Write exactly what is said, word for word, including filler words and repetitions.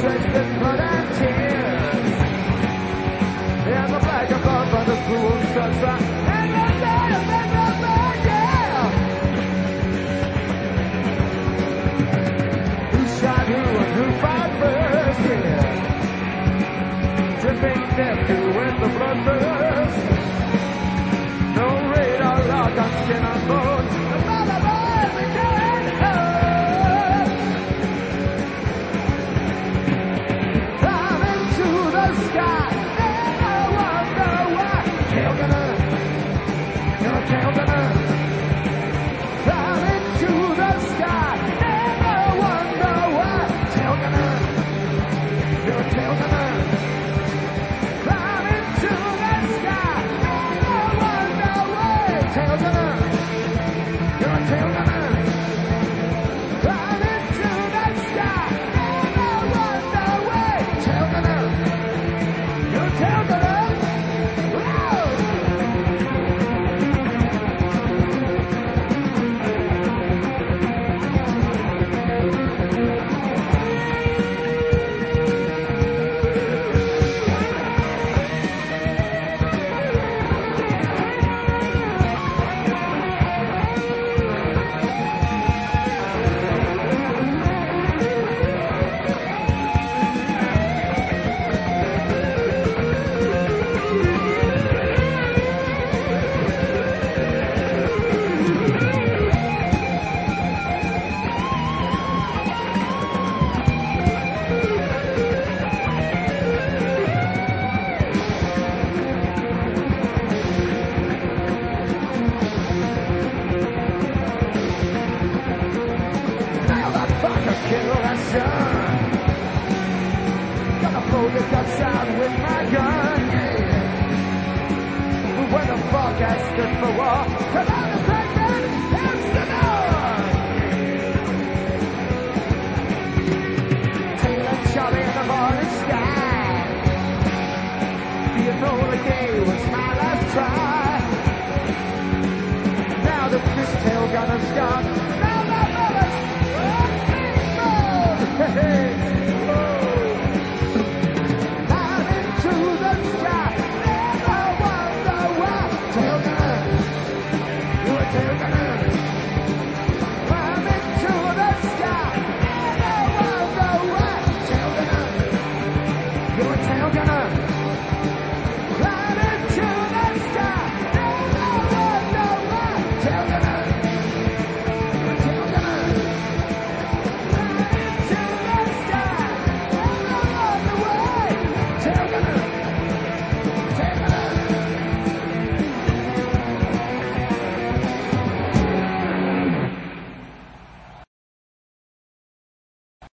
drenched in blood and tears. And the black and blood by the cruel sunshine. And the day of the blood, yeah. Who shot who and who fought first, yeah. Dripping nephew with the blood burst. No radar lock on skin on bones. The mother boys are going home. Climb into the sky. Never wonder why. Tail gunner. You're a tail gunner. Climb into the sky. Never wonder why. Tail gunner. You're a tail gunner. Climb into the sky. Never wonder why. Tail gunner. You're a tail gunner. Climb into the sky. Never wonder why. Tail gunner. You're a tail gunner. Whoa! Kill that son. Gonna blow the guts out with my gun, yeah. But when the forecast stood for war, come on and break that, it's the door. Taylor, Charlie, in the morning sky. The Enola Gay was my last try. Now the fishtail gunner's gone. Now the bullets. Hey, oh. I'm into the sky.